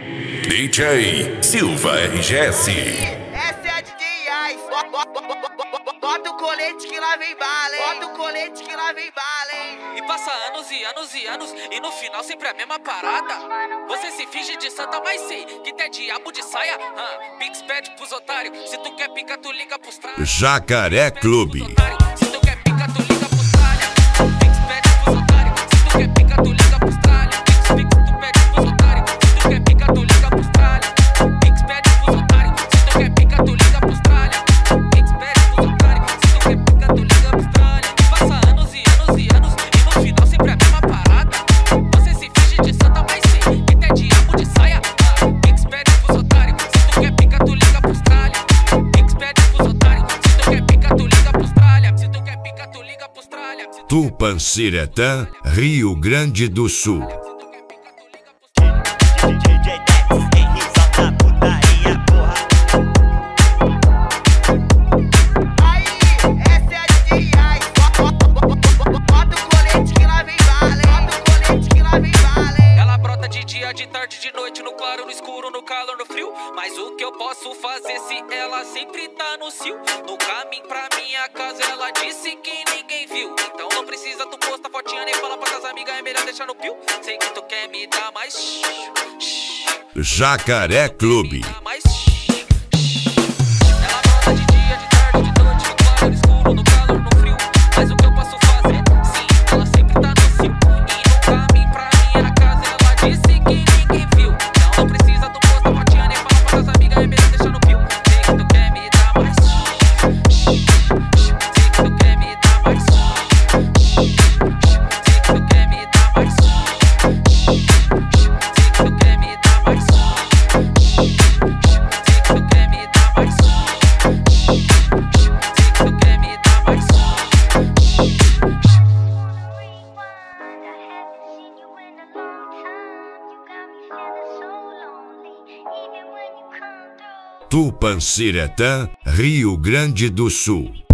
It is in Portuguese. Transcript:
DJ Silva RGS. Essa é a DJ Ice. Bota o colete que lá vem bala, hein? Bota o colete que lá vem bala, hein? E passa anos e anos e anos, e no final sempre a mesma parada. Você se finge de santa, mas sei que tem diabo de saia. Pix pede pros otários, se tu quer pica tu liga pros tralhas. Jacaré Clube. Se tu quer pica tu liga pros tralhas. Pix pede pros otários, se tu quer pica tu liga pros tralhas. Pix tu pede pros otários, se tu quer pica tu liga pros tralhas. Pix pede pros otários, se tu quer pica tu liga pros tralhas. Pix pede pros otários, se tu quer pica tu liga pros tralhas. Passa anos e anos e anos, e no final sempre a mesma parada. Você se finge de santa, mas sei que tem diabo de saia. Pix pede pros otários, se tu quer pica tu liga pros tralhas. Pix pede pros otários, se tu quer pica tu liga pros tralhas. Se tu quer pica tu liga pros tralhas. Tupanciretã, Rio Grande do Sul. DJ Dex, Henrique, solta a putaria, porra. Aí, essa é a DJ Ice. Bota o colete que lá vem bala, hein? Bota o colete que lá vem bala, hein? Ela brota de dia, de tarde, de noite, no claro, no escuro, no calor, no frio. Mas o que eu posso fazer se ela sempre tá no cio? No caminho pra minha casa ela disse que ninguém viu. Então não precisa tu postar fotinha nem falar pra tuas amigas, é melhor deixar no pio. Sei que tu quer me dar mais Jacaré Clube. mais ela brota de dia, de tarde, de noite, no claro, no escuro, no calor, no frio. Mas o que eu posso fazer? Sim, ela sempre tá no cio. E no caminho pra minha casa ela disse que ninguém viu. Então não precisa tu postar fotinha nem falar pra tuas amigas, é melhor deixar no pio. Sei que tu quer me dar mais sei que tu quer me dar mais sei que tu quer me dar mais sei que tu quer me dar mais sei que tu quer me dar mais sei que tu quer me dar mais. Tupanciretã, Rio Grande do Sul.